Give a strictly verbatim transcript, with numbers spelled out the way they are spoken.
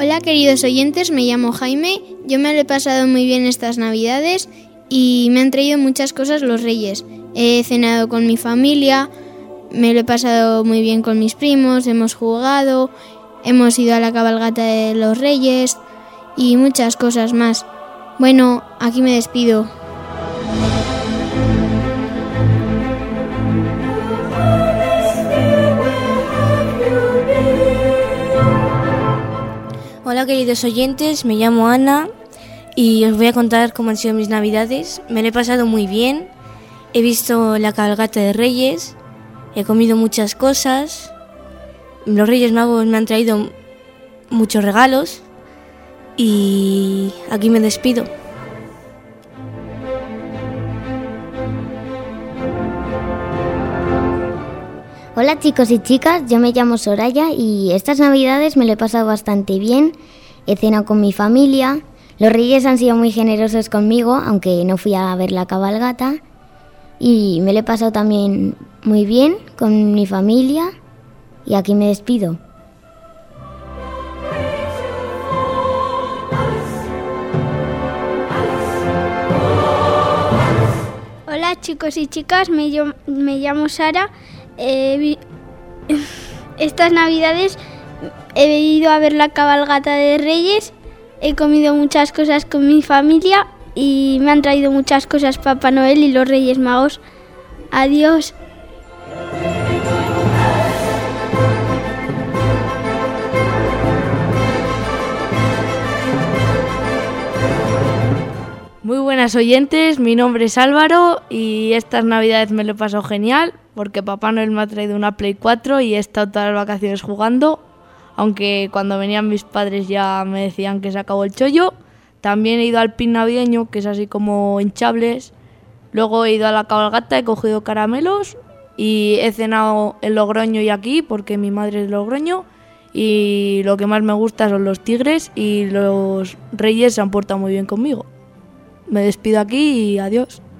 Hola queridos oyentes, me llamo Jaime, yo me lo he pasado muy bien estas navidades y me han traído muchas cosas los Reyes. He cenado con mi familia, me lo he pasado muy bien con mis primos, hemos jugado, hemos ido a la cabalgata de los Reyes y muchas cosas más. Bueno, aquí me despido. Hola queridos oyentes, me llamo Ana y os voy a contar cómo han sido mis navidades. Me lo he pasado muy bien, he visto la cabalgata de Reyes, he comido muchas cosas, los Reyes Magos me han traído muchos regalos y aquí me despido. Hola chicos y chicas, yo me llamo Soraya y estas navidades me lo he pasado bastante bien. He cenado con mi familia, los Reyes han sido muy generosos conmigo, aunque no fui a ver la cabalgata. Y me lo he pasado también muy bien con mi familia y aquí me despido. Hola chicos y chicas, me, yo, me llamo Sara. Eh, estas navidades he ido a ver la cabalgata de Reyes, he comido muchas cosas con mi familia y me han traído muchas cosas Papá Noel y los Reyes Magos. Adiós. Muy buenas oyentes, mi nombre es Álvaro y estas navidades me lo he pasado genial porque Papá Noel me ha traído una Play cuatro y he estado todas las vacaciones jugando, aunque cuando venían mis padres ya me decían que se acabó el chollo. También he ido al pin navideño, que es así como hinchables. Luego he ido a la cabalgata, he cogido caramelos y he cenado en Logroño y aquí porque mi madre es de Logroño. Y lo que más me gusta son los tigres y los Reyes se han portado muy bien conmigo. Me despido aquí y adiós.